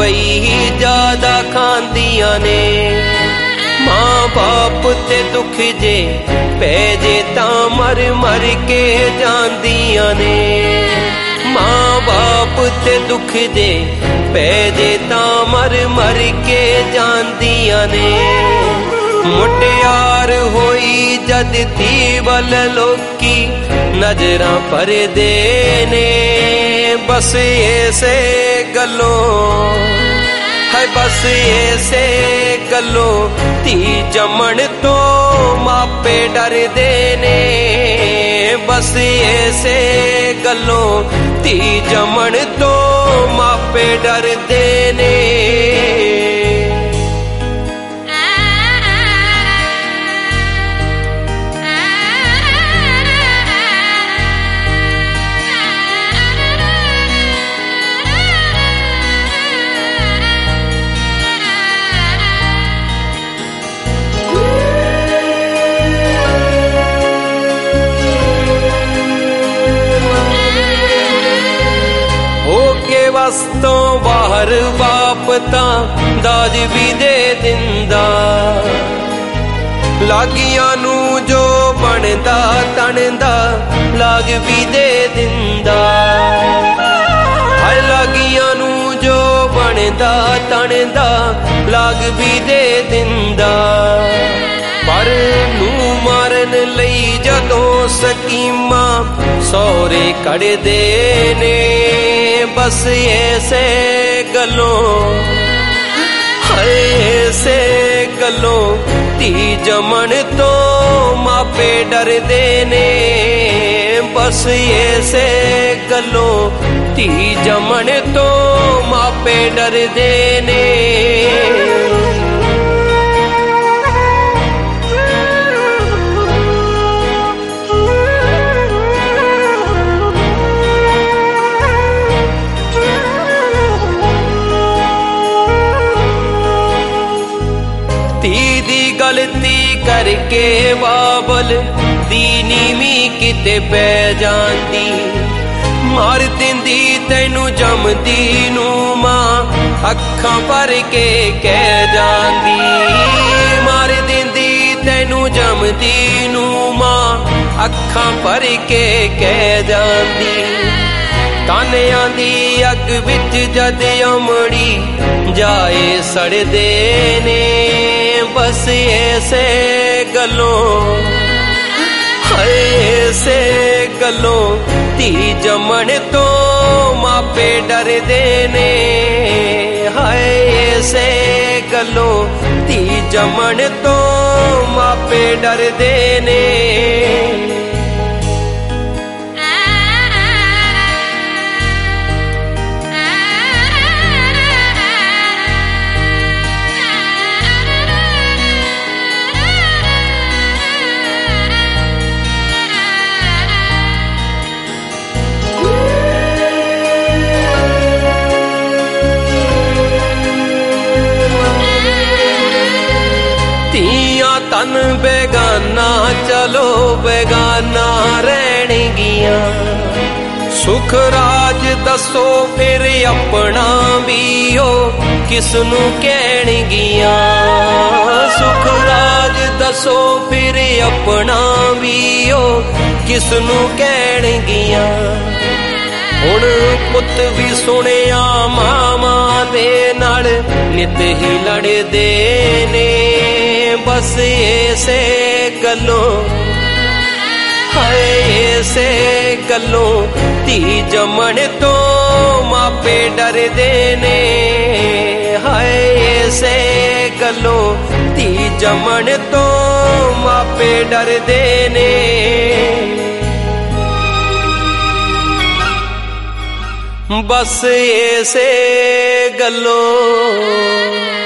कई ज्यादा खांदियां ने। मां बाप ते दुख जे पै जे तां मर मर के जांदियां ने। मां बाप ते दुख जे पै जे तां मर मर के जांदियां ने। मुटियार होई जद थी वल लोकी नजरां परदे ने। बस ऐसे गलों है बस ऐसे गलों धी जमण तो मापे डरदे ने। बस ऐसे गलों धी जमण तो मापे डरदे ने। वस्तों बाहर बाप तां दाज भी दे दिंदा। लागियां नू जो बनदा तणदा लाग भी दे दिंदा। हाय लागियां नू जो बनदा तणदा लाग भी दे दिंदा। पर नू मारन लई जदों स्कीमां सौरे कढ़दे ने। बस ऐसे गलों हाय ऐसे गलों धी जमण तो मापे डरदे ने। बस ऐसे गलों धी जमण तो मापे डरदे ने। गलती करके बाबल दी नीवी किते पै जांदी। मार दिंदी तैनू जमदी नू मां अखां भर के कह जांदी। मार दिंदी तैनू जमदी नू मां अखां भर के कह जांदी। कानियां दी अग विच जद अमड़ी जाए सड़दे ने। बस ऐसे गलों हाय ऐसे गलों धी जमण तो मापे डरदे ने। हाय ऐसे गलों धी जमण तो मापे डरदे ने। तन बेगाना चलो बेगाना रहन गियां। सुख राज दसो फिर अपना भी ओ किसनू कहन गियां। सुख राज दसो फिर अपना भी ओ किसनू कहन गियां। हुण पुत भी सुनिया मामा दे नाल नित ही लड़दे ने। बस ऐसे गलों हाय ऐसे गलों धी जमण तो मापे डरदे ने। हाय ऐसे गलों धी जमण तो मापे डरदे ने। बस ऐसे गलों